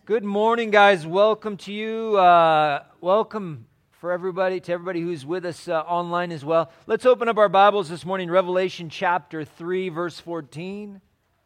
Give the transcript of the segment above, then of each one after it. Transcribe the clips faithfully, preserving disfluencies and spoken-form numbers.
Good morning, guys. Welcome to you. Uh, welcome for everybody, to everybody who's with us uh, online as well. Let's open up our Bibles this morning, Revelation chapter three, verse fourteen.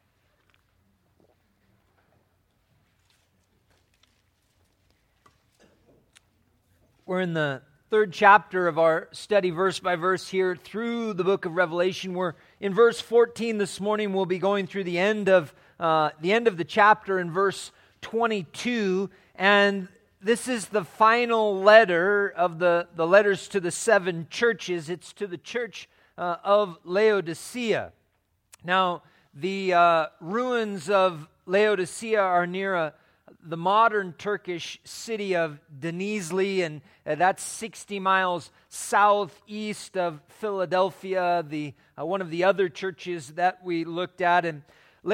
We're in the third chapter of our study verse by verse here through the book of Revelation. We're in verse fourteen this morning. We'll be going through the end of uh, the end of the chapter in verse twenty-two, and this is the final letter of the, the letters to the seven churches. It's to the church uh, of Laodicea. Now, the uh, ruins of Laodicea are near a, the modern Turkish city of Denizli, and uh, that's sixty miles southeast of Philadelphia, the uh, one of the other churches that we looked at. And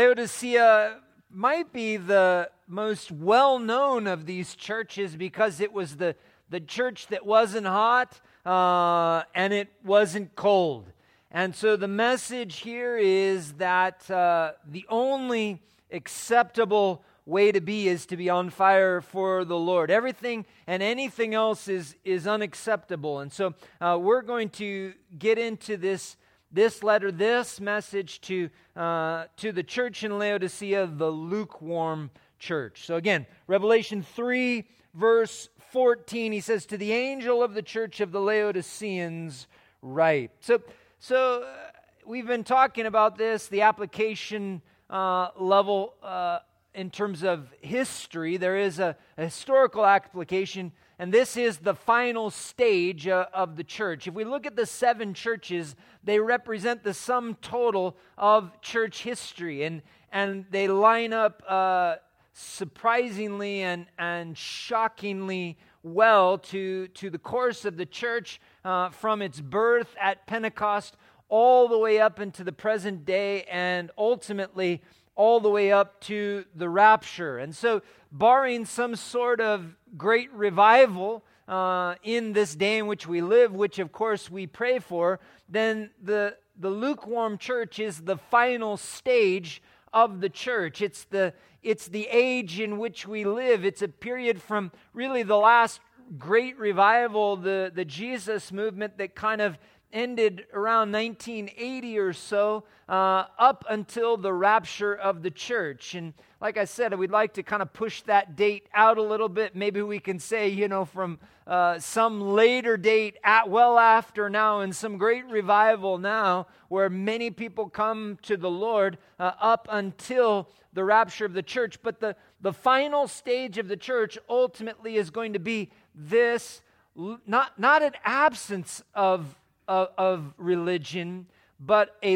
Laodicea might be the most well-known of these churches because it was the, the church that wasn't hot uh, and it wasn't cold. And so the message here is that uh, the only acceptable way to be is to be on fire for the Lord. Everything and anything else is, is unacceptable. And so uh, we're going to get into this This letter, this message to uh, to the church in Laodicea, the lukewarm church. So again, Revelation three, verse fourteen, he says, "To the angel of the church of the Laodiceans write." So, so uh, we've been talking about this, the application uh, level uh, in terms of history. There is a, a historical application, and this is the final stage uh, of the church. If we look at the seven churches, they represent the sum total of church history, and and they line up uh, surprisingly and and shockingly well to to the course of the church uh, from its birth at Pentecost all the way up into the present day, and ultimately all the way up to the rapture. And so, barring some sort of great revival uh, in this day in which we live, which of course we pray for, then the, the lukewarm church is the final stage of the church. It's the, it's the age in which we live. It's a period from really the last great revival, the, the Jesus movement that kind of ended around nineteen eighty or so, uh, up until the rapture of the church. And like I said, we'd like to kind of push that date out a little bit. Maybe we can say, you know, from uh, some later date, at well after now, and some great revival now, where many people come to the Lord uh, up until the rapture of the church. But the, the final stage of the church ultimately is going to be this, not, not an absence of Of, of religion, but a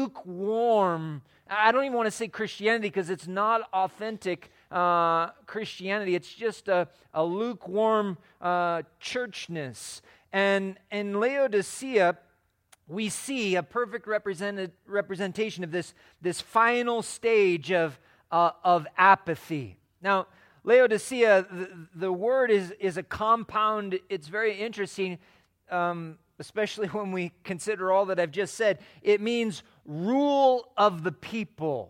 lukewarm, I don't even want to say Christianity because it's not authentic uh, Christianity. It's just a, a lukewarm uh, churchness. And in Laodicea, we see a perfect represented, representation of this, this final stage of, uh, of apathy. Now, Laodicea, the, the word is, is a compound. It's very interesting. Um, especially when we consider all that I've just said. It means rule of the people.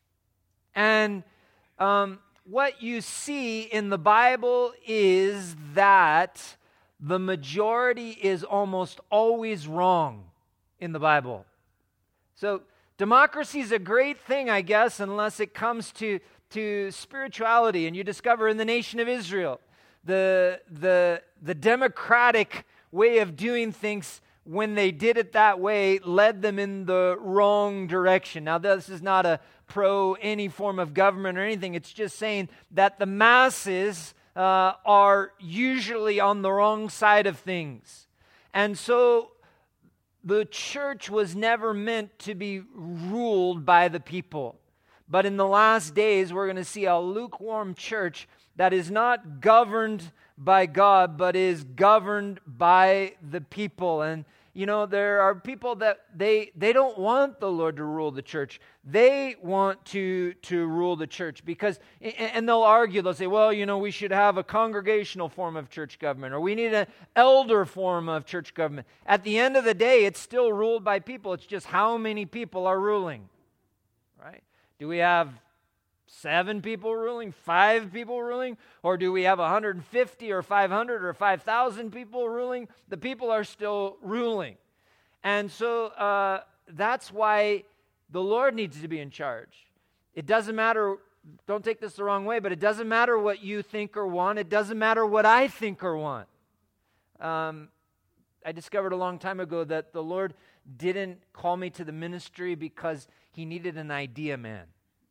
And um, what you see in the Bible is that the majority is almost always wrong in the Bible. So democracy is a great thing, I guess, unless it comes to, to spirituality. And you discover in the nation of Israel, the, the, the democratic way of doing things, when they did it that way, led them in the wrong direction. Now, this is not a pro any form of government or anything. It's just saying that the masses uh, are usually on the wrong side of things. And so the church was never meant to be ruled by the people. But in the last days, we're going to see a lukewarm church that is not governed by God, but is governed by the people. And, you know, there are people that they they don't want the Lord to rule the church. They want to, to rule the church because, and they'll argue, they'll say, well, you know, we should have a congregational form of church government, or we need an elder form of church government. At the end of the day, it's still ruled by people. It's just how many people are ruling, right? Do we have seven people ruling, five people ruling? Or do we have one hundred fifty or five hundred or five thousand people ruling? The people are still ruling. And so uh, that's why the Lord needs to be in charge. It doesn't matter, don't take this the wrong way, but it doesn't matter what you think or want. It doesn't matter what I think or want. Um, I discovered a long time ago that the Lord didn't call me to the ministry because he needed an idea man.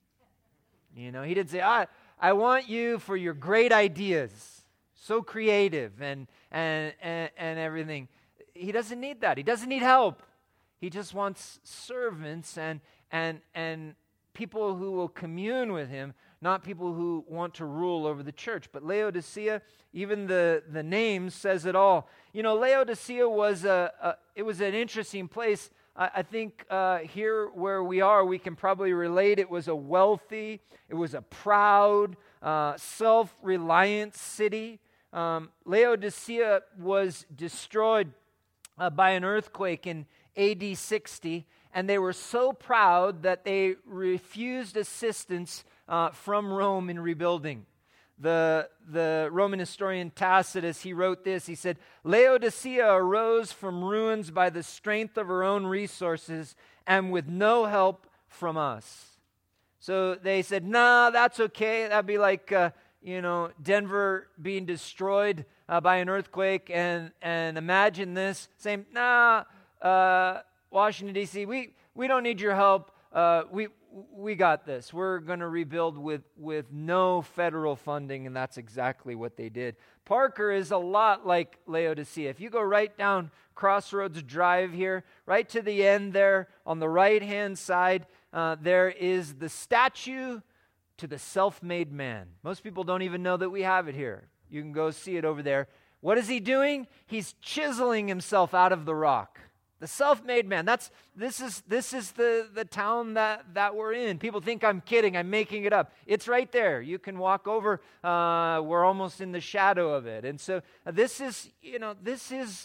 You know, he didn't say, I, I want you for your great ideas, so creative and, and, and, and everything. He doesn't need that. He doesn't need help. He just wants servants and, and, and people who will commune with him, not people who want to rule over the church. But Laodicea, even the, the name says it all. You know, Laodicea was a, a it was an interesting place. I, I think uh, here where we are, we can probably relate. It was a wealthy, it was a proud, uh, self-reliant city. Um, Laodicea was destroyed uh, by an earthquake in A D sixty, and they were so proud that they refused assistance uh, from Rome in rebuilding. The, the Roman historian Tacitus, he wrote this. He said, Laodicea arose from ruins by the strength of her own resources and with no help from us. So they said, nah, that's okay. That'd be like, uh, you know, Denver being destroyed uh, by an earthquake. And, and imagine this, saying, nah, uh, Washington, D C, we, we don't need your help. Uh, we we got this. We're going to rebuild with, with no federal funding, and that's exactly what they did. Parker is a lot like Laodicea. If you go right down Crossroads Drive here, right to the end there, on the right-hand side, uh, there is the statue to the self-made man. Most people don't even know that we have it here. You can go see it over there. What is he doing? He's chiseling himself out of the rock. The self-made man. That's this is this is the, the town that, that we're in. People think I'm kidding. I'm making it up. It's right there. You can walk over. Uh, we're almost in the shadow of it. And so uh, this is, you know, this is,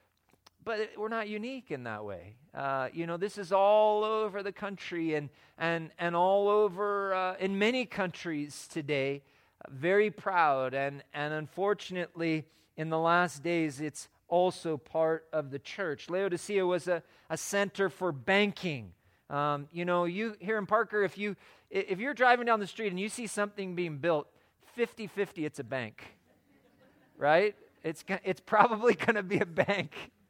but we're not unique in that way. Uh, you know, this is all over the country and and and all over uh, in many countries today. Uh, very proud and and unfortunately in the last days it's also part of the church. Laodicea was a, a center for banking. Um, you know, you here in Parker, if you if you're driving down the street and you see something being built, fifty-fifty it's a bank, right? It's it's probably going to be a bank,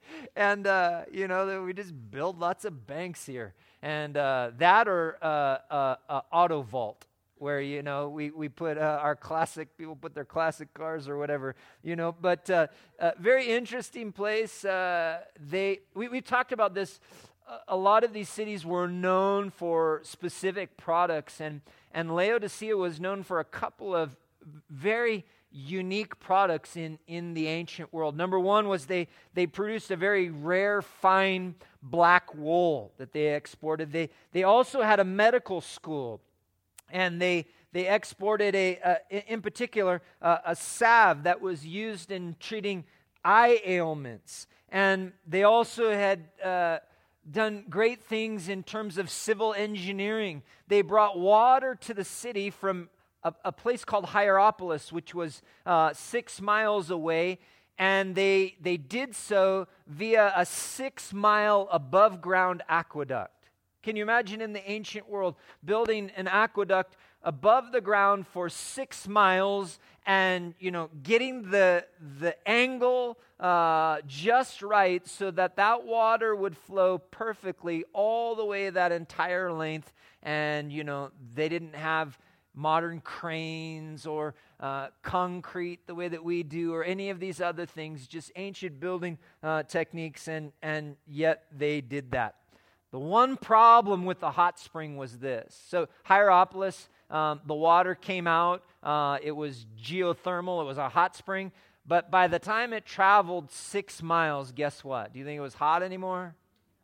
and uh, you know we just build lots of banks here, and uh, that or uh, uh, uh, auto vault. Where, you know, we, we put uh, our classic, people put their classic cars or whatever, you know, but uh, uh, very interesting place. Uh, they we, we talked about this. Uh, a lot of these cities were known for specific products, and, and Laodicea was known for a couple of very unique products in, in the ancient world. Number one was they, they produced a very rare, fine black wool that they exported. They, they also had a medical school. And they they exported, a uh, in particular, uh, a salve that was used in treating eye ailments. And they also had uh, done great things in terms of civil engineering. They brought water to the city from a, a place called Hierapolis, which was uh, six miles away. And they they did so via a six-mile above-ground aqueduct. Can you imagine in the ancient world building an aqueduct above the ground for six miles and, you know, getting the the angle uh, just right so that that water would flow perfectly all the way that entire length? And, you know, they didn't have modern cranes or uh, concrete the way that we do or any of these other things, just ancient building uh, techniques, and, and yet they did that. The one problem with the hot spring was this. So Hierapolis, um, the water came out. Uh, it was geothermal. It was a hot spring. But by the time it traveled six miles, guess what? Do you think it was hot anymore?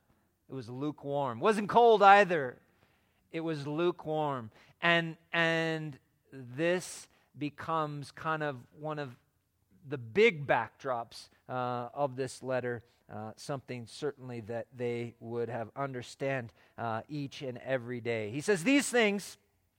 It was lukewarm. It wasn't cold either. It was lukewarm. And, and this becomes kind of one of the big backdrops uh, of this letter. Uh, something certainly that they would have understand uh, each and every day. He says, these things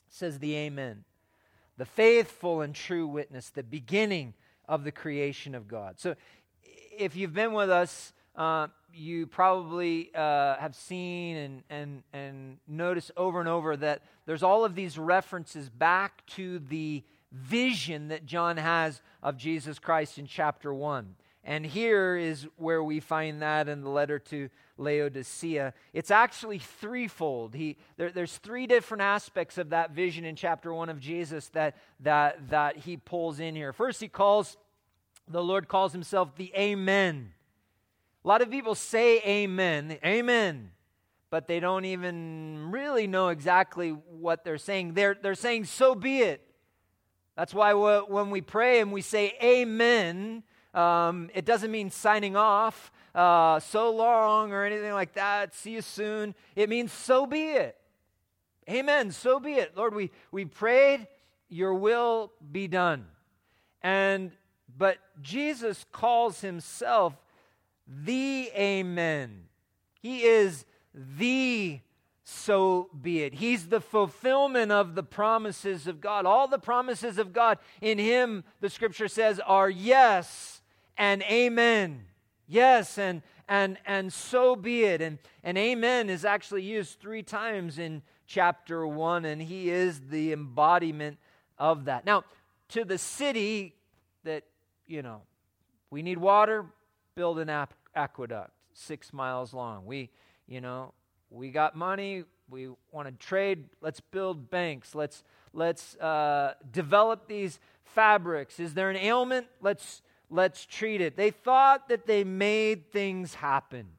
says the Amen. The faithful and true witness, the beginning of the creation of God. So if you've been with us, uh, you probably uh, have seen and, and, and noticed over and over that there's all of these references back to the vision that John has of Jesus Christ in chapter one. And here is where we find that in the letter to Laodicea. It's actually threefold. He, there, there's three different aspects of that vision in chapter one of Jesus that, that, that he pulls in here. First, he calls, the Lord calls himself the Amen. A lot of people say amen, amen, but they don't even really know exactly what they're saying. They're, they're saying, so be it. That's why when we pray and we say amen, um, it doesn't mean signing off, uh, so long or anything like that, see you soon. It means so be it. Amen, so be it. Lord, we, we prayed, your will be done. And but Jesus calls himself the Amen. He is the so be it. He's the fulfillment of the promises of God. All the promises of God in him, the scripture says, are yes and amen. Yes and and and so be it. And, and amen is actually used three times in chapter one, and he is the embodiment of that. Now, to the city that, you know, we need water, build an ap- aqueduct six miles long. We, you know, we got money, we want to trade, let's build banks, let's let's uh, develop these fabrics. Is there an ailment? Let's let's treat it. They thought that they made things happen.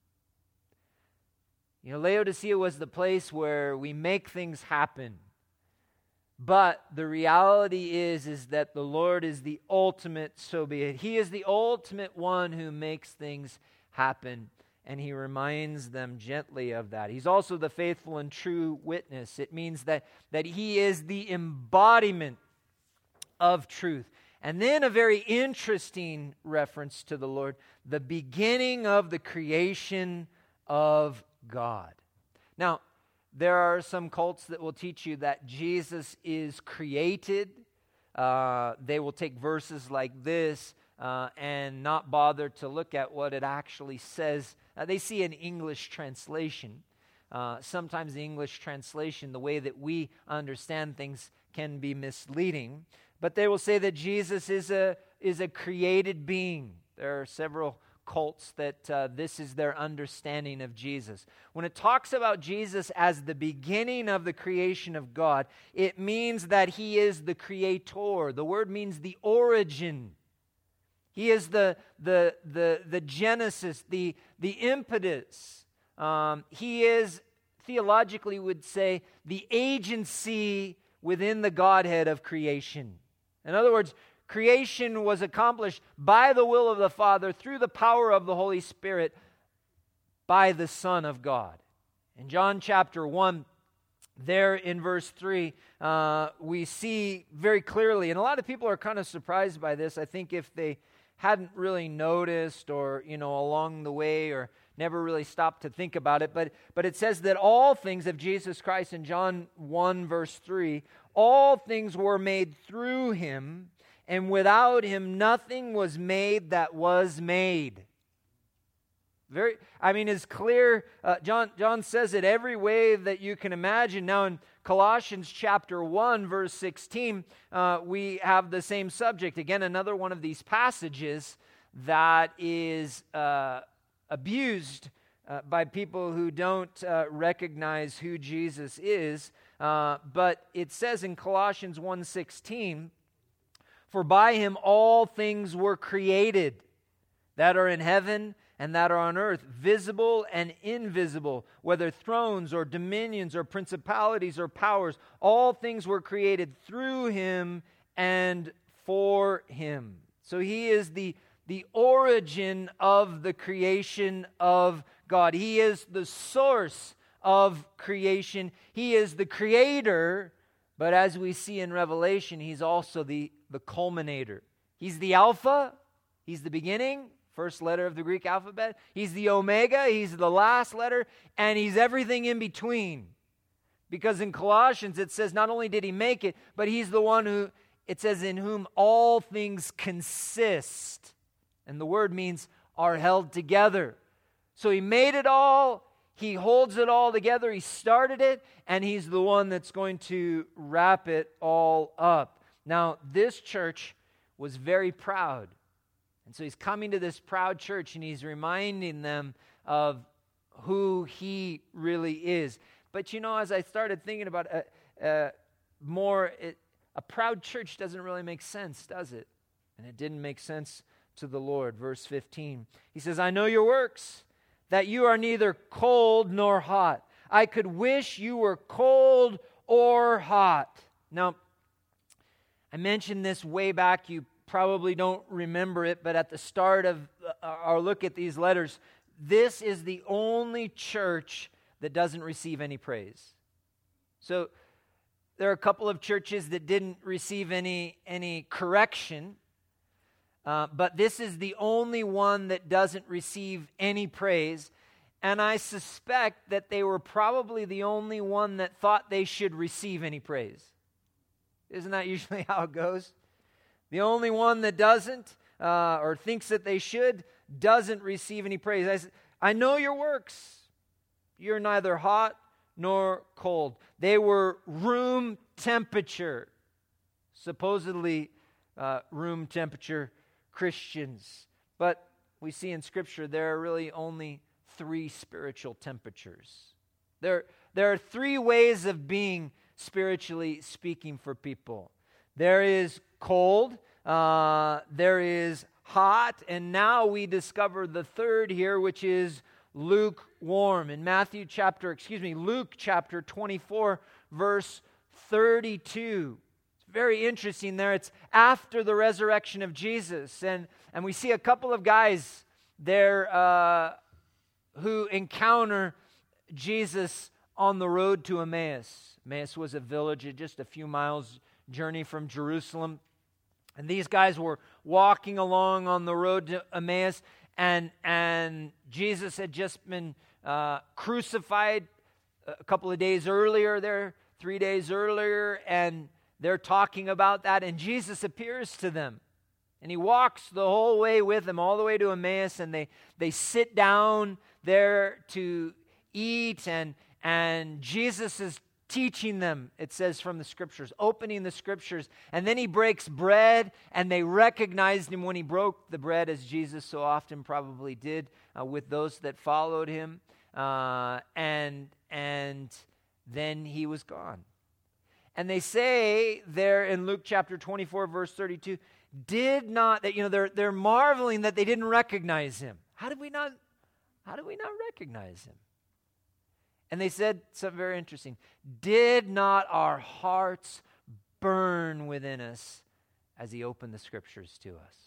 You know, Laodicea was the place where we make things happen. But the reality is, is that the Lord is the ultimate so be it. He is the ultimate one who makes things happen, and he reminds them gently of that. He's also the faithful and true witness. It means that, that he is the embodiment of truth. And then a very interesting reference to the Lord, the beginning of the creation of God. Now, there are some cults that will teach you that Jesus is created. Uh, they will take verses like this uh, and not bother to look at what it actually says. Uh, they see an English translation. Uh, sometimes the English translation, the way that we understand things, can be misleading. But they will say that Jesus is a is a created being. There are several cults that uh, this is their understanding of Jesus. When it talks about Jesus as the beginning of the creation of God, it means that he is the creator. The word means the origin. He is the the the the genesis, the the impetus. Um, he is, theologically would say, the agency within the Godhead of creation. In other words, creation was accomplished by the will of the Father through the power of the Holy Spirit by the Son of God. In John chapter one, there in verse three, uh, we see very clearly, and a lot of people are kind of surprised by this. I think if they hadn't really noticed or, you know, along the way or never really stopped to think about it, but, but it says that all things of Jesus Christ in John one verse three, all things were made through him, and without him nothing was made that was made. Very, I mean, it's clear. Uh, John John says it every way that you can imagine. Now in Colossians chapter one, verse sixteen, uh, we have the same subject. Again, another one of these passages that is uh, abused uh, by people who don't uh, recognize who Jesus is. Uh, but it says in Colossians one sixteen, for by him all things were created, that are in heaven and that are on earth, visible and invisible, whether thrones or dominions or principalities or powers. All things were created through him and for him. So he is the, the origin of the creation of God. He is the source of creation. He is the creator, but as we see in Revelation, he's also the, the culminator. He's the Alpha, he's the beginning, first letter of the Greek alphabet. He's the Omega, he's the last letter, and he's everything in between. Because in Colossians it says not only did he make it, but he's the one who, it says, in whom all things consist. And the word means are held together. So he made it all, he holds it all together, he started it, and he's the one that's going to wrap it all up. Now, this church was very proud. And so he's coming to this proud church and he's reminding them of who he really is. But you know, as I started thinking about it, uh, uh, more, it, a proud church doesn't really make sense, does it? And it didn't make sense to the Lord. Verse fifteen, he says, I know your works, that you are neither cold nor hot. I could wish you were cold or hot. Now, I mentioned this way back. You probably don't remember it, but at the start of our look at these letters, this is the only church that doesn't receive any praise. So there are a couple of churches that didn't receive any, any correction, uh, but this is the only one that doesn't receive any praise. And I suspect that they were probably the only one that thought they should receive any praise. Isn't that usually how it goes? The only one that doesn't, uh, or thinks that they should, doesn't receive any praise. I, said, I know your works. You're neither hot nor cold. They were room temperature, supposedly uh, room temperature Christians. But we see in Scripture there are really only three spiritual temperatures. There, there are three ways of being spiritually speaking for people. There is cold, uh, there is hot, and now we discover the third here, which is lukewarm. In Matthew chapter, excuse me, Luke chapter twenty-four, verse thirty-two. It's very interesting there. It's after the resurrection of Jesus, and, and we see a couple of guys there uh, who encounter Jesus on the road to Emmaus. Emmaus was a village just a few miles journey from Jerusalem. And these guys were walking along on the road to Emmaus, and, and Jesus had just been uh, crucified a couple of days earlier there, three days earlier, and they're talking about that, and Jesus appears to them. And he walks the whole way with them, all the way to Emmaus, and they, they sit down there to eat, and, and Jesus is teaching them, it says from the Scriptures, opening the Scriptures, and then he breaks bread, and they recognized him when he broke the bread, as Jesus so often probably did uh, with those that followed him, uh, and and then he was gone. And they say there in Luke chapter twenty-four, verse thirty-two, did not, that you know, they're they're marveling that they didn't recognize him. How did we not, how did we not recognize him? And they said something very interesting. Did not our hearts burn within us as he opened the Scriptures to us?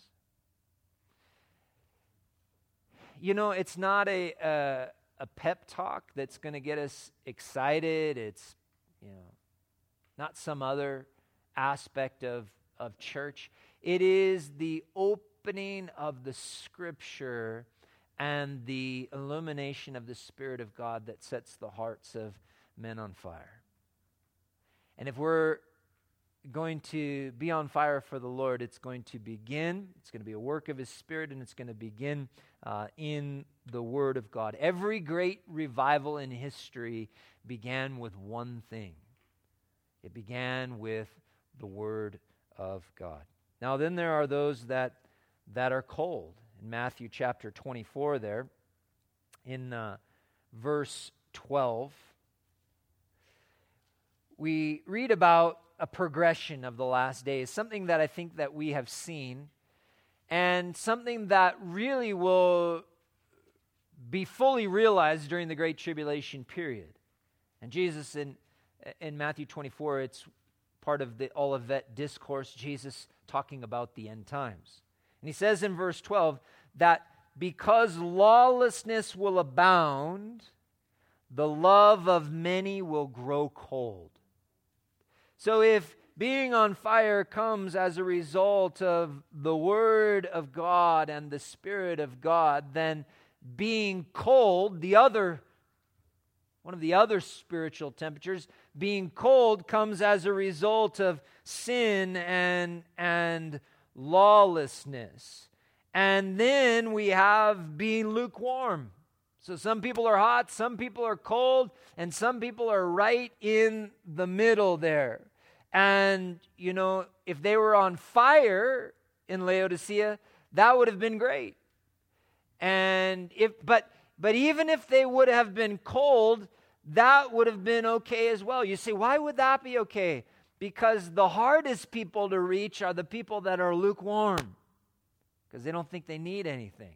You know, it's not a a, a pep talk that's going to get us excited. It's, you know, not some other aspect of, of church. It is the opening of the Scripture and the illumination of the Spirit of God that sets the hearts of men on fire. And if we're going to be on fire for the Lord, it's going to begin, it's going to be a work of His Spirit, and it's going to begin uh, in the Word of God. Every great revival in history began with one thing. It began with the Word of God. Now then there are those that, that are cold. In Matthew chapter twenty-four there, in uh, verse twelve, we read about a progression of the last days, something that I think that we have seen, and something that really will be fully realized during the Great Tribulation period. And Jesus, in, in Matthew twenty-four, it's part of the Olivet Discourse, Jesus talking about the end times. And he says in verse twelve that because lawlessness will abound, the love of many will grow cold. So if being on fire comes as a result of the Word of God and the Spirit of God, then being cold, the other, one of the other spiritual temperatures, being cold comes as a result of sin and, and lawlessness. And then we have being lukewarm. So some people are hot, some people are cold, and some people are right in the middle there. And, you know, if they were on fire in Laodicea, that would have been great. And if, but, but even if they would have been cold, that would have been okay as well. You say, why would that be okay? Because the hardest people to reach are the people that are lukewarm, because they don't think they need anything.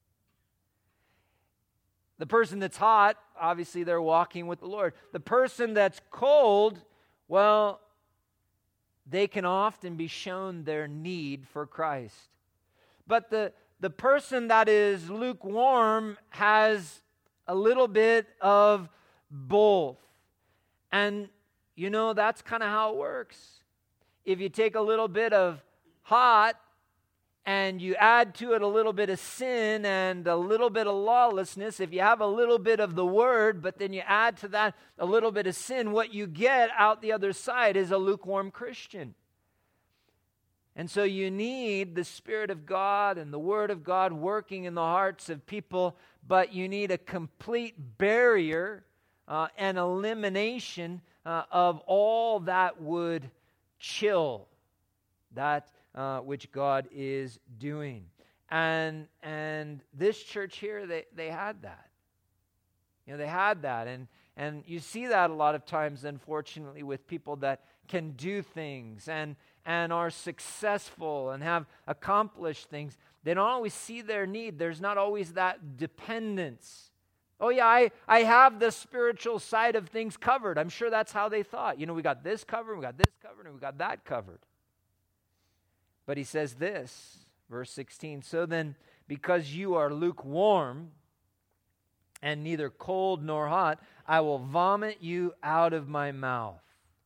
The person that's hot, obviously they're walking with the Lord. The person that's cold, well, they can often be shown their need for Christ. But the, the person that is lukewarm has a little bit of both. And, you know, that's kind of how it works. If you take a little bit of hot and you add to it a little bit of sin and a little bit of lawlessness, if you have a little bit of the word, but then you add to that a little bit of sin, what you get out the other side is a lukewarm Christian. And so you need the Spirit of God and the Word of God working in the hearts of people, but you need a complete barrier uh, and elimination uh, of all that would chill that Uh, which God is doing. And and this church here, they, they had that. You know, they had that. And, and you see that a lot of times, unfortunately, with people that can do things and, and are successful and have accomplished things. They don't always see their need. There's not always that dependence. Oh yeah, I, I have the spiritual side of things covered. I'm sure that's how they thought. You know, we got this covered, we got this covered, and we got that covered. But he says this, verse sixteen, so then, because you are lukewarm and neither cold nor hot, I will vomit you out of my mouth.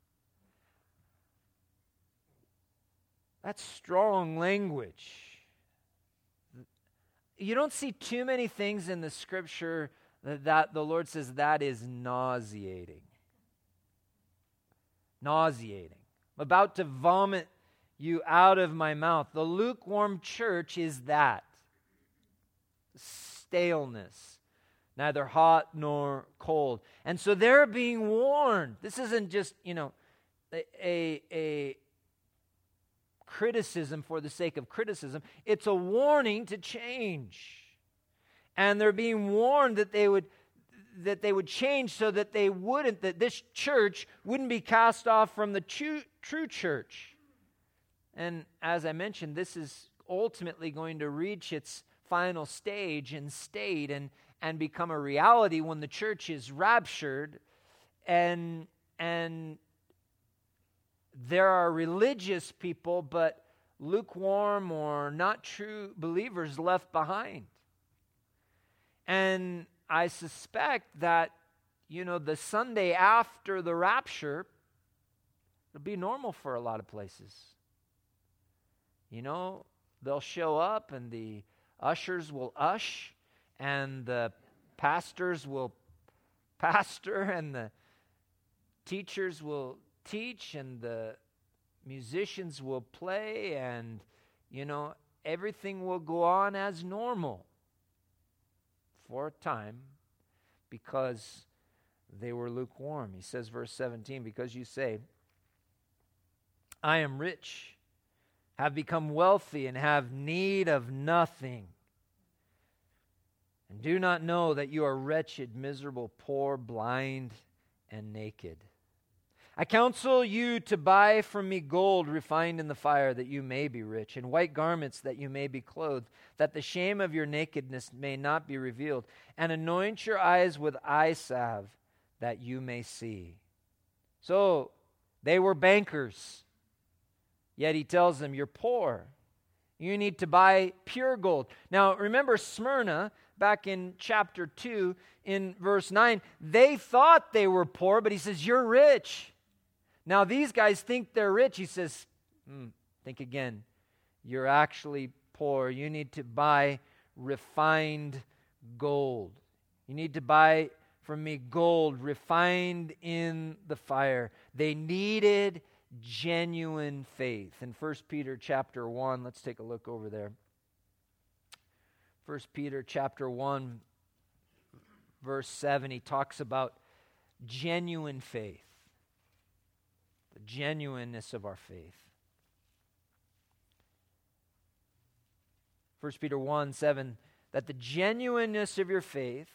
That's strong language. You don't see too many things in the Scripture that, that the Lord says that is nauseating. Nauseating. I'm about to vomit you out of my mouth. The lukewarm church is that. Staleness. Neither hot nor cold. And so they're being warned. This isn't just, you know, a, a, a criticism for the sake of criticism. It's a warning to change. And they're being warned that they would that they would change so that they wouldn't, that this church wouldn't be cast off from the true, true church. And as I mentioned, this is ultimately going to reach its final stage and state and, and become a reality when the church is raptured and, and there are religious people but lukewarm or not true believers left behind. And I suspect that, you know, the Sunday after the rapture, it'll be normal for a lot of places. You know, they'll show up and the ushers will ush and the pastors will pastor and the teachers will teach and the musicians will play and, you know, everything will go on as normal for a time because they were lukewarm. He says, verse seventeen, because you say, I am rich, have become wealthy, and have need of nothing, and do not know that you are wretched, miserable, poor, blind, and naked. I counsel you to buy from me gold refined in the fire, that you may be rich, and white garments, that you may be clothed, that the shame of your nakedness may not be revealed, and anoint your eyes with eye salve, that you may see. So they were bankers. Yet he tells them, you're poor. You need to buy pure gold. Now, remember Smyrna, back in chapter two, in verse nine, they thought they were poor, but he says, you're rich. Now, these guys think they're rich. He says, hmm, think again. You're actually poor. You need to buy refined gold. You need to buy from me gold refined in the fire. They needed genuine faith. In First Peter chapter one, let's take a look over there. First Peter chapter one, verse seven, he talks about genuine faith, the genuineness of our faith. First Peter one, seven, that the genuineness of your faith,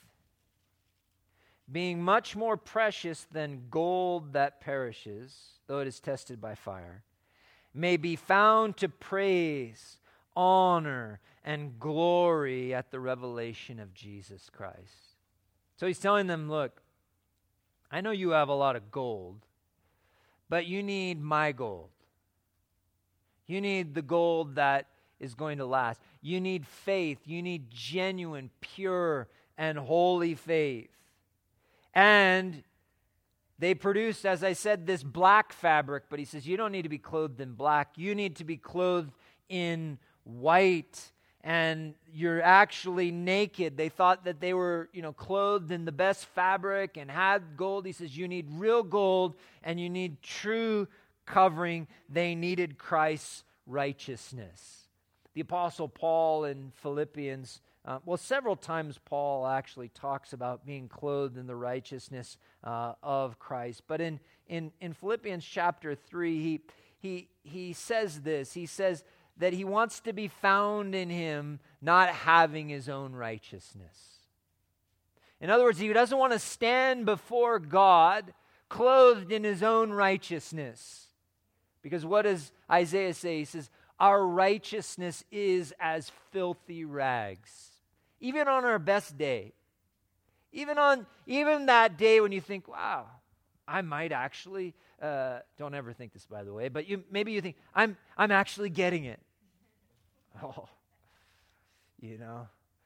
being much more precious than gold that perishes, though it is tested by fire, may be found to praise, honor, and glory at the revelation of Jesus Christ. So he's telling them, look, I know you have a lot of gold, but you need my gold. You need the gold that is going to last. You need faith. You need genuine, pure, and holy faith. And they produced, as I said, this black fabric, but he says you don't need to be clothed in black. You need to be clothed in white, and you're actually naked. They thought that they were, you know, clothed in the best fabric and had gold. He says you need real gold and you need true covering. They needed Christ's righteousness. The Apostle Paul in Philippians, uh, well, several times Paul actually talks about being clothed in the righteousness uh, of Christ. But in, in, in Philippians chapter three, he, he, he says this. He says that he wants to be found in him, not having his own righteousness. In other words, he doesn't want to stand before God clothed in his own righteousness. Because what does Isaiah say? He says, our righteousness is as filthy rags. Even on our best day. Even on even that day when you think, wow, I might actually, uh, don't ever think this, by the way, but you maybe you think, I'm I'm actually getting it. Oh, you know.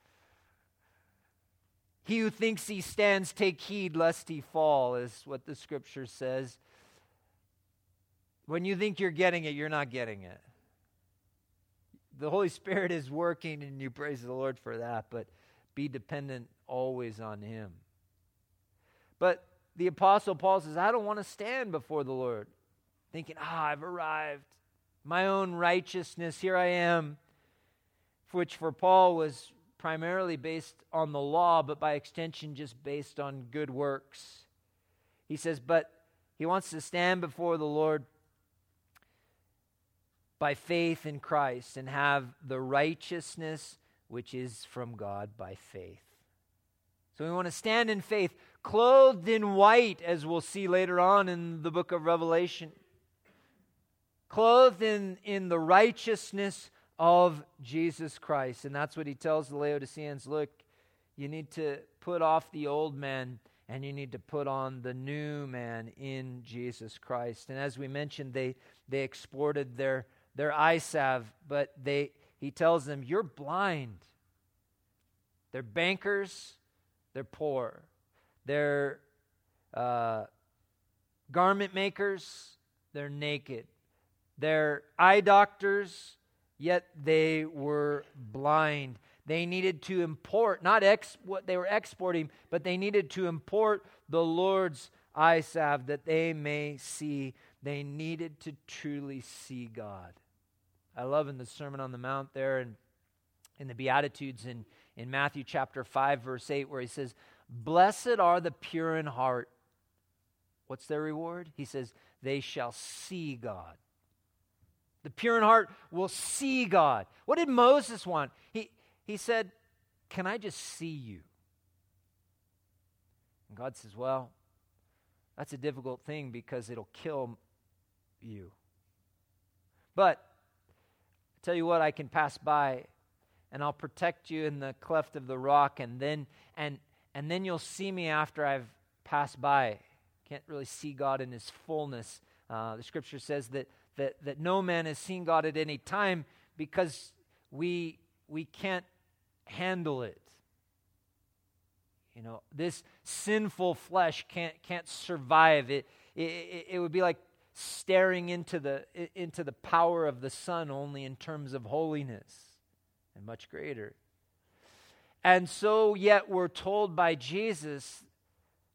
He who thinks he stands, take heed lest he fall, is what the scripture says. When you think you're getting it, you're not getting it. The Holy Spirit is working, and you praise the Lord for that, but be dependent always on Him. But the Apostle Paul says, I don't want to stand before the Lord thinking, ah, I've arrived. My own righteousness, here I am, which for Paul was primarily based on the law, but by extension just based on good works. He says, but he wants to stand before the Lord by faith in Christ and have the righteousness which is from God by faith. So we want to stand in faith, clothed in white, as we'll see later on in the book of Revelation. Clothed in, in the righteousness of Jesus Christ. And that's what he tells the Laodiceans, look, you need to put off the old man and you need to put on the new man in Jesus Christ. And as we mentioned, they, they exported their Their eye salve, but they he tells them, you're blind. They're bankers, they're poor. They're uh, garment makers, they're naked. They're eye doctors, yet they were blind. They needed to import, not ex what they were exporting, but they needed to import the Lord's eye salve that they may see. They needed to truly see God. I love in the Sermon on the Mount there and in the Beatitudes in, in Matthew chapter five, verse eight, where he says, blessed are the pure in heart. What's their reward? He says, they shall see God. The pure in heart will see God. What did Moses want? He, he said, can I just see you? And God says, well, that's a difficult thing because it'll kill you. But tell you what, I can pass by and I'll protect you in the cleft of the rock, and then and and then you'll see me after I've passed by. Can't really see God in his fullness. Uh, the scripture says that that that no man has seen God at any time because we we can't handle it. You know, this sinful flesh can't can't survive it. It, it, it would be like staring into the into the power of the sun only in terms of holiness, and much greater. And so yet we're told by Jesus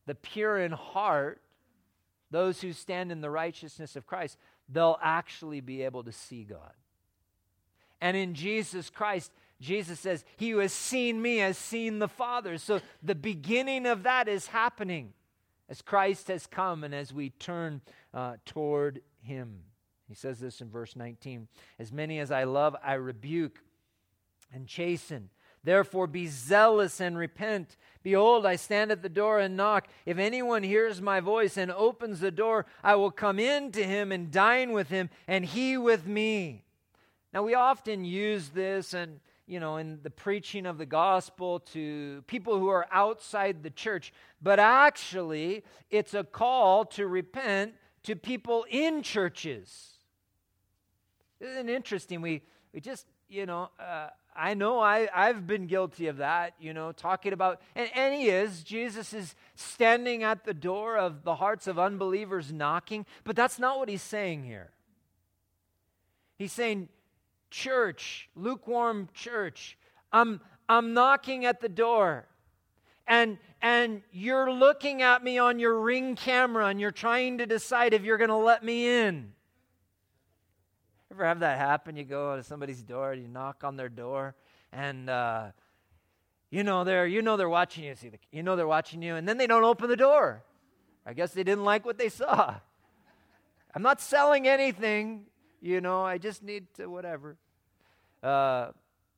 the pure in heart, those who stand in the righteousness of Christ, they'll actually be able to see God. And in Jesus Christ, Jesus says, he who has seen me has seen the Father. So the beginning of that is happening as Christ has come and as we turn uh, toward him. He says this in verse nineteen, as many as I love, I rebuke and chasten. Therefore be zealous and repent. Behold, I stand at the door and knock. If anyone hears my voice and opens the door, I will come in to him and dine with him, and he with me. Now, we often use this and, you know, in the preaching of the gospel to people who are outside the church, but actually, it's a call to repent to people in churches. Isn't it interesting? We, we just, you know, uh, I know I, I've been guilty of that, you know, talking about, and, and he is, Jesus is standing at the door of the hearts of unbelievers knocking, but that's not what he's saying here. He's saying, church, lukewarm church, I'm, I'm knocking at the door, and, and you're looking at me on your Ring camera, and you're trying to decide if you're going to let me in. Ever have that happen? You go to somebody's door, you knock on their door, and uh, you know they're you know they're watching you. See, the, you know they're watching you, and then they don't open the door. I guess they didn't like what they saw. I'm not selling anything, you know. I just need to whatever. Uh,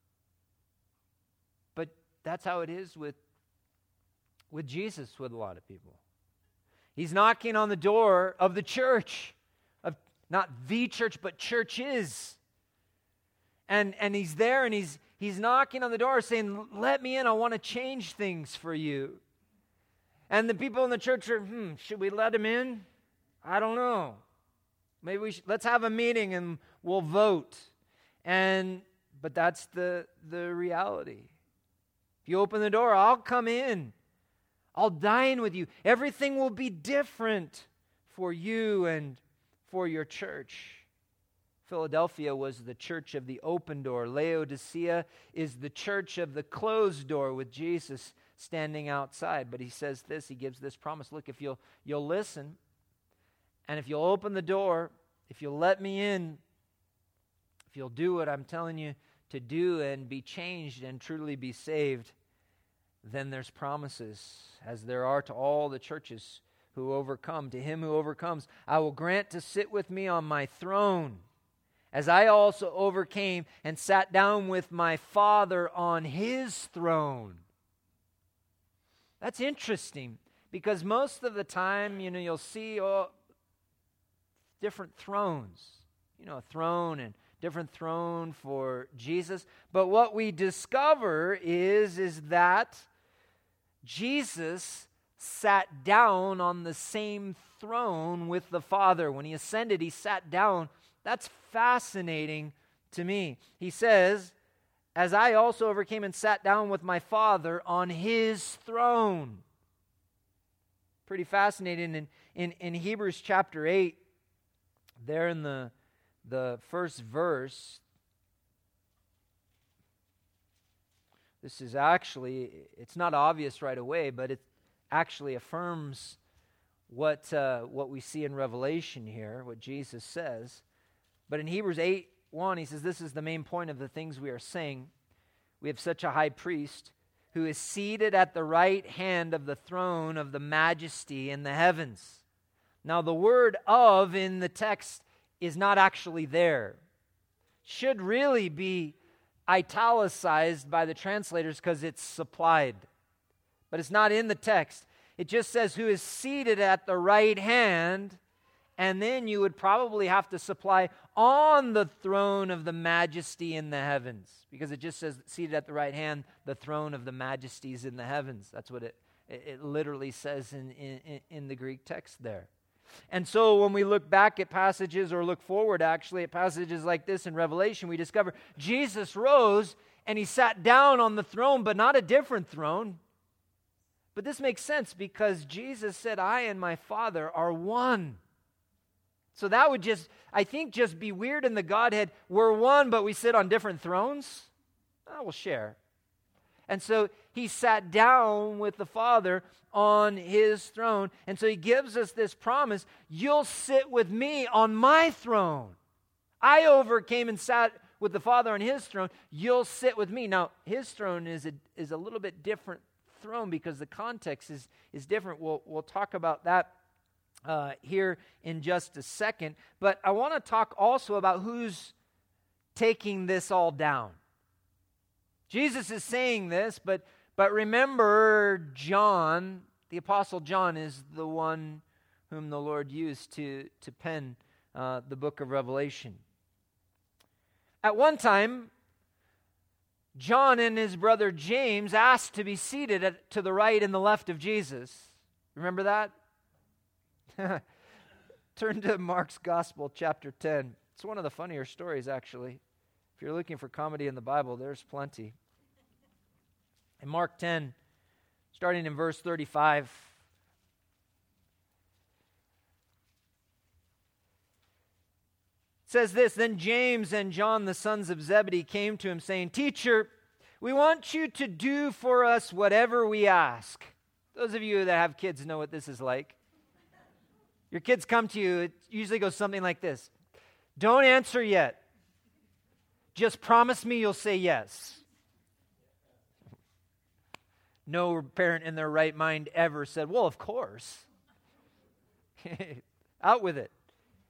but that's how it is with with Jesus. With a lot of people, he's knocking on the door of the church. Not the church, but churches. And and he's there and he's he's knocking on the door saying, let me in, I want to change things for you. And the people in the church are, hmm, should we let him in? I don't know. Maybe we should, let's have a meeting and we'll vote. And but that's the the reality. If you open the door, I'll come in. I'll dine with you. Everything will be different for you and for your church. Philadelphia was the church of the open door. Laodicea is the church of the closed door with Jesus standing outside. But he says this, he gives this promise. Look, if you'll, you'll listen, and if you'll open the door, if you'll let me in, if you'll do what I'm telling you to do and be changed and truly be saved, then there's promises, as there are to all the churches who overcome. To him who overcomes, I will grant to sit with me on my throne, as I also overcame and sat down with my Father on his throne. That's interesting, because most of the time, you know, you'll see oh, different thrones. You know, a throne and different throne for Jesus. But what we discover is, is that Jesus sat down on the same throne with the Father. When he ascended, he sat down. That's fascinating to me. He says, as I also overcame and sat down with my Father on his throne. Pretty fascinating. In, in, in Hebrews chapter eight, there in the, the first verse, this is actually, it's not obvious right away, but it actually affirms what uh, what we see in Revelation here, what Jesus says. But in Hebrews eight one, he says, this is the main point of the things we are saying. We have such a high priest who is seated at the right hand of the throne of the majesty in the heavens. Now, the word of in the text is not actually there. Should really be italicized by the translators because it's supplied. But it's not in the text. It just says who is seated at the right hand, and then you would probably have to supply on the throne of the majesty in the heavens, because it just says seated at the right hand, the throne of the majesties in the heavens. That's what it, it, it literally says in, in, in the Greek text there. And so when we look back at passages, or look forward actually at passages like this in Revelation, we discover Jesus rose and he sat down on the throne, but not a different throne. But this makes sense because Jesus said, I and my Father are one. So that would just, I think, just be weird in the Godhead. We're one, but we sit on different thrones. Oh, we'll share. And so he sat down with the Father on his throne. And so he gives us this promise, you'll sit with me on my throne. I overcame and sat with the Father on his throne. You'll sit with me. Now, his throne is a, is a little bit different throne because the context is, is different. We'll, we'll talk about that uh, here in just a second. But I want to talk also about who's taking this all down. Jesus is saying this, but but remember, John, the Apostle John, is the one whom the Lord used to, to pen uh, the book of Revelation. At one time, John and his brother James asked to be seated at, to the right and the left of Jesus. Remember that? Turn to Mark's Gospel, chapter ten. It's one of the funnier stories, actually. If you're looking for comedy in the Bible, there's plenty. In Mark ten, starting in verse thirty-five, it says this, Then James and John, the sons of Zebedee, came to him, saying, Teacher, we want you to do for us whatever we ask. Those of you that have kids know what this is like. Your kids come to you, it usually goes something like this. Don't answer yet. Just promise me you'll say yes. No parent in their right mind ever said, well, of course. Out with it.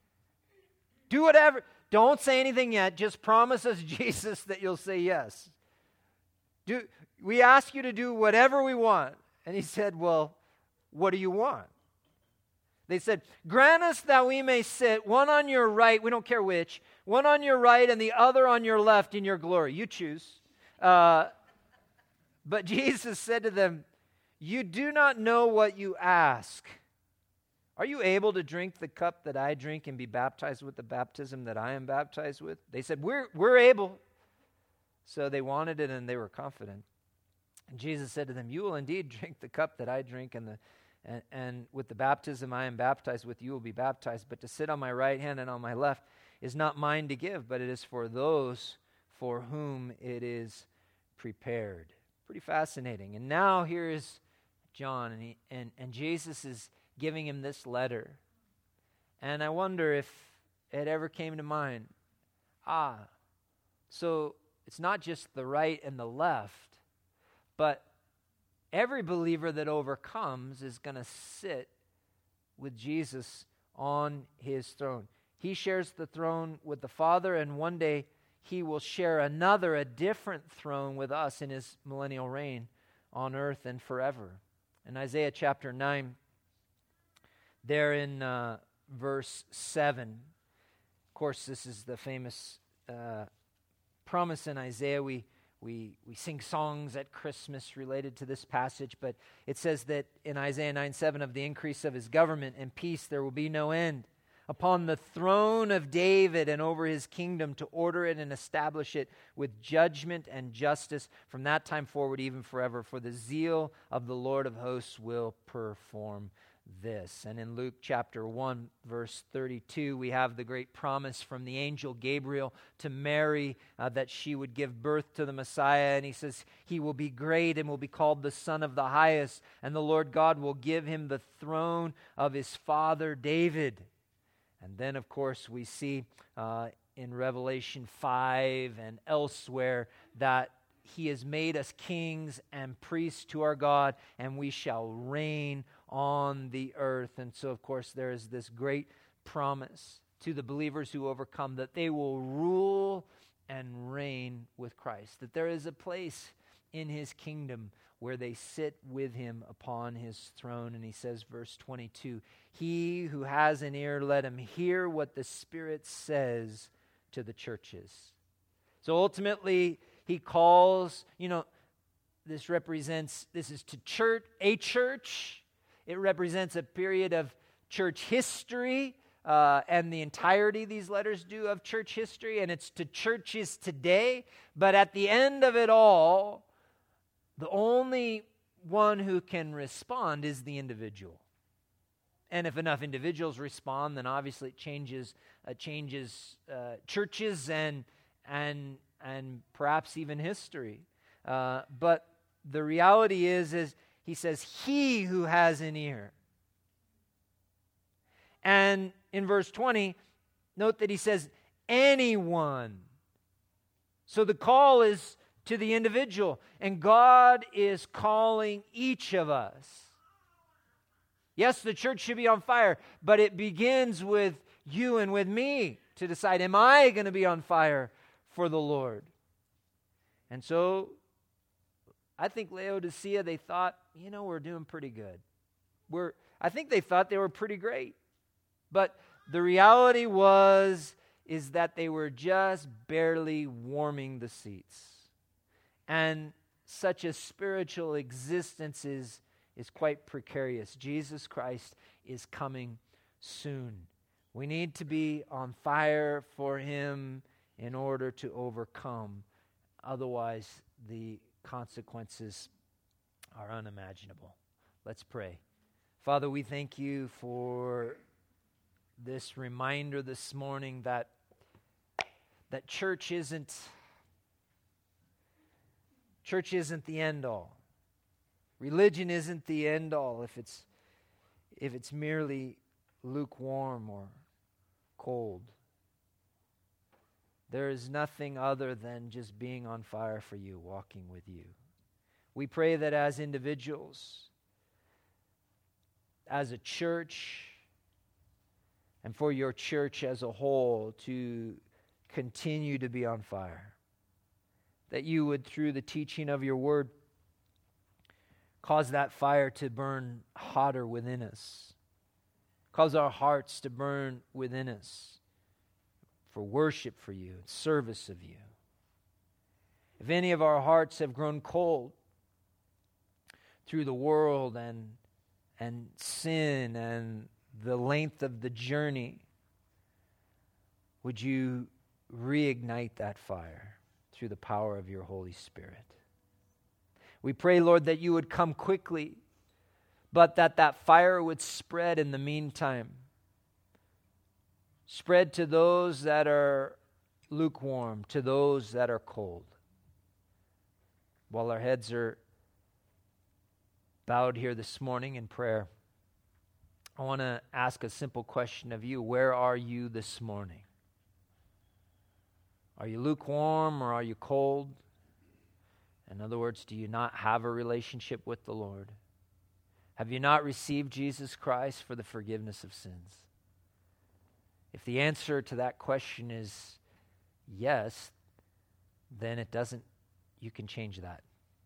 Do whatever. Don't say anything yet. Just promise us, Jesus, that you'll say yes. Do, we ask you to do whatever we want. And he said, well, what do you want? They said, grant us that we may sit, one on your right, we don't care which, one on your right and the other on your left in your glory. You choose. Uh, but Jesus said to them, you do not know what you ask. Are you able to drink the cup that I drink and be baptized with the baptism that I am baptized with? They said, we're, we're able. So they wanted it and they were confident. And Jesus said to them, you will indeed drink the cup that I drink and the And, and with the baptism I am baptized with, you will be baptized. But to sit on my right hand and on my left is not mine to give, but it is for those for whom it is prepared. Pretty fascinating. And now here is John, and, he, and, and Jesus is giving him this letter. And I wonder if it ever came to mind, ah, so it's not just the right and the left, but every believer that overcomes is going to sit with Jesus on his throne. He shares the throne with the Father, and one day he will share another, a different throne with us in his millennial reign on earth and forever. In Isaiah chapter nine, there in uh, verse seven, of course, this is the famous uh, promise in Isaiah. We We we sing songs at Christmas related to this passage, but it says that in Isaiah nine seven, of the increase of his government and peace there will be no end upon the throne of David and over his kingdom, to order it and establish it with judgment and justice from that time forward, even forever. For the zeal of the Lord of hosts will perform this. And in Luke chapter one, verse thirty-two, we have the great promise from the angel Gabriel to Mary uh, that she would give birth to the Messiah. And he says, he will be great and will be called the Son of the Highest. And the Lord God will give him the throne of his father David. And then, of course, we see uh, in Revelation five and elsewhere that he has made us kings and priests to our God, and we shall reign on the earth. And so, of course, there is this great promise to the believers who overcome that they will rule and reign with Christ, that there is a place in his kingdom where they sit with him upon his throne. And he says, verse twenty-two, he who has an ear, let him hear what the Spirit says to the churches. So ultimately, he calls, you know, this represents, this is to church, a church. It represents a period of church history, uh, and the entirety these letters do of church history, and it's to churches today. But at the end of it all, the only one who can respond is the individual. And if enough individuals respond, then obviously it changes, uh, changes uh, churches and and and perhaps even history. Uh, but the reality is, is he says, he who has an ear. And in verse twenty, note that he says, anyone. So the call is to the individual, and God is calling each of us. Yes, the church should be on fire, but it begins with you and with me to decide, am I going to be on fire for the Lord? And so I think Laodicea, they thought, you know, we're doing pretty good. We're, I think they thought they were pretty great. But the reality was, is that they were just barely warming the seats. And such a spiritual existence is, is quite precarious. Jesus Christ is coming soon. We need to be on fire for him in order to overcome. Otherwise, the consequences are unimaginable. Let's pray. Father, we thank you for this reminder this morning that that church isn't church isn't the end all. Religion isn't the end all if it's if it's merely lukewarm or cold. There is nothing other than just being on fire for you, walking with you. We pray that as individuals, as a church, and for your church as a whole to continue to be on fire, that you would, through the teaching of your word, cause that fire to burn hotter within us. Cause our hearts to burn within us for worship for you, service of you. If any of our hearts have grown cold through the world and, and sin and the length of the journey, would you reignite that fire through the power of your Holy Spirit? We pray, Lord, that you would come quickly, but that that fire would spread in the meantime. Spread to those that are lukewarm, to those that are cold. While our heads are bowed here this morning in prayer, I want to ask a simple question of you. Where are you this morning? Are you lukewarm or are you cold? In other words, do you not have a relationship with the Lord? Have you not received Jesus Christ for the forgiveness of sins? If the answer to that question is yes, then it doesn't, you can change that.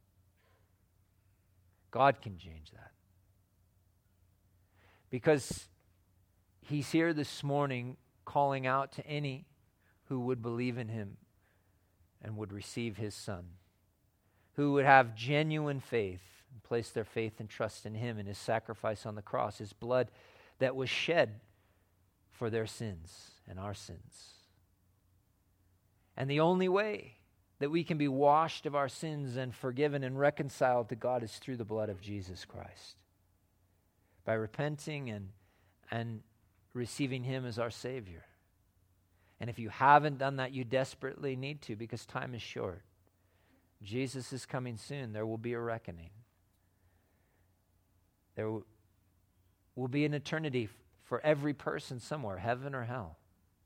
God can change that. Because he's here this morning calling out to any who would believe in him and would receive his Son, who would have genuine faith and place their faith and trust in him and his sacrifice on the cross, his blood that was shed for their sins and our sins. And the only way that we can be washed of our sins and forgiven and reconciled to God is through the blood of Jesus Christ. By repenting and, and receiving him as our Savior. And if you haven't done that, you desperately need to, because time is short. Jesus is coming soon. There will be a reckoning. There w- will be an eternity f- for every person somewhere, heaven or hell.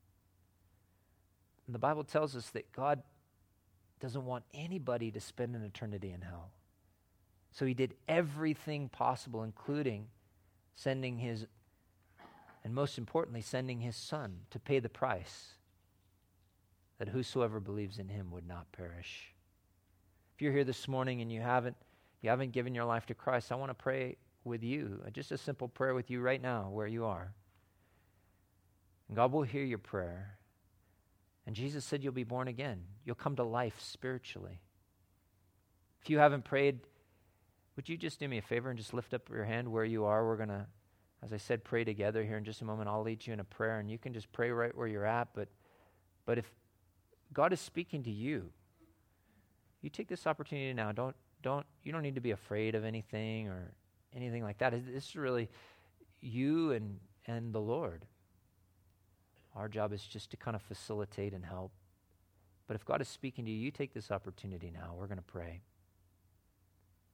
And the Bible tells us that God doesn't want anybody to spend an eternity in hell. So he did everything possible, including sending his, and most importantly, sending his Son to pay the price, that whosoever believes in him would not perish. If you're here this morning and you haven't, you haven't given your life to Christ, I want to pray with you, just a simple prayer with you right now where you are. And God will hear your prayer. And Jesus said you'll be born again. You'll come to life spiritually. If you haven't prayed, would you just do me a favor and just lift up your hand where you are? We're going to, as I said, pray together here in just a moment. I'll lead you in a prayer, and you can just pray right where you're at. But, but if God is speaking to you, you take this opportunity now. Don't, don't, you don't need to be afraid of anything or anything like that. This is really you and, and the Lord. Our job is just to kind of facilitate and help. But if God is speaking to you, you take this opportunity now. We're going to pray.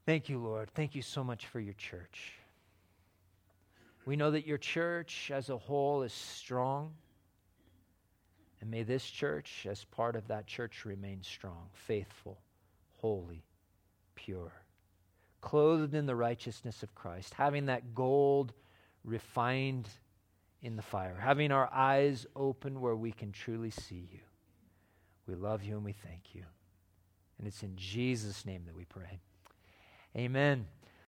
Thank you, Lord. Thank you so much for your church. We know that your church as a whole is strong. And may this church, as part of that church, remain strong, faithful, holy, pure, clothed in the righteousness of Christ, having that gold refined in the fire, having our eyes open where we can truly see you. We love you and we thank you. And it's in Jesus' name that we pray. Amen.